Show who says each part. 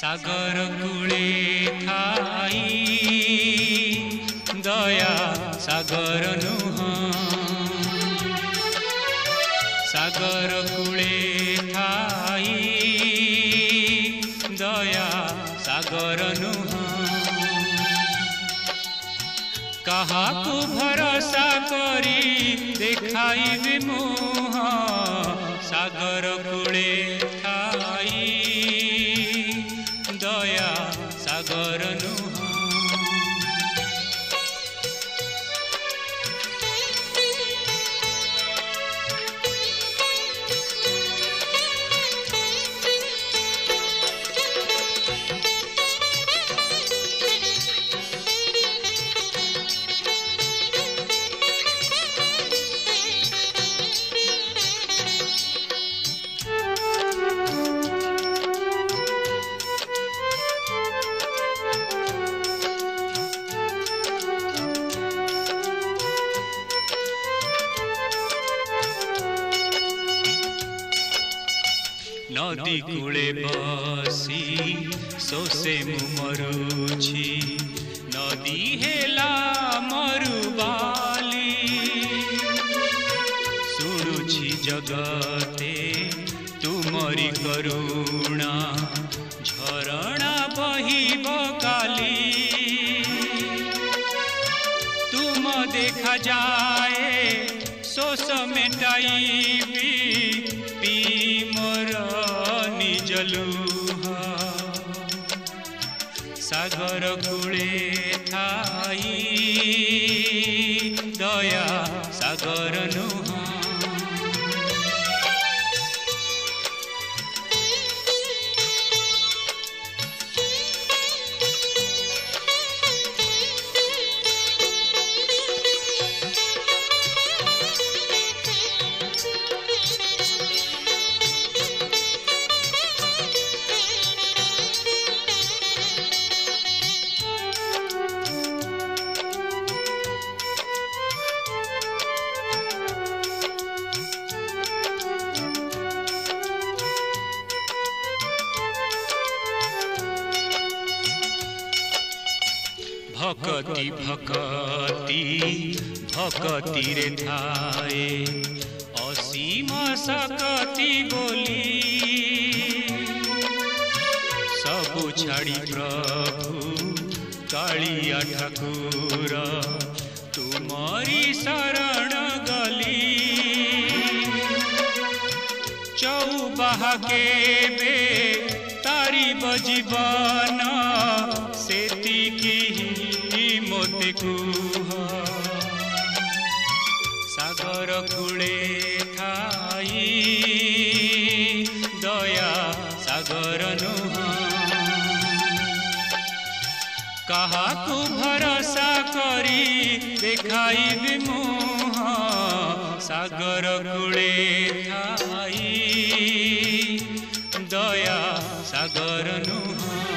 Speaker 1: सागर कूले Thai दया सागर नुह सागर कूले Thai दया सागर नुह कहा को भरोसा करी देखाइबी मुह सागर कूले थाई दया सागर नुह नदी कूले बसी सोसे मु मरुछि नदी हेला मरुबाली शुणुछि जगते तुमरी करुणा झरणा बहिब काली तुम देखा जाए शोष मेटाइबी पी मोर निज लुह सागर कूले थाई दया सागर नुह भक्ति भक्ति भक्ति रे थाए असीम सकति बोली सबु छाड़ी प्रभु कालिया ठाकुर तुमरी शरण गली चौबाहा केबे तारी जीवन सेतिकी मोते कुह सागर कूले थाई दया सागर नुह कहा को भरोसा करी देखाइबी मुह सागर कूले थाई दया सागर नुह।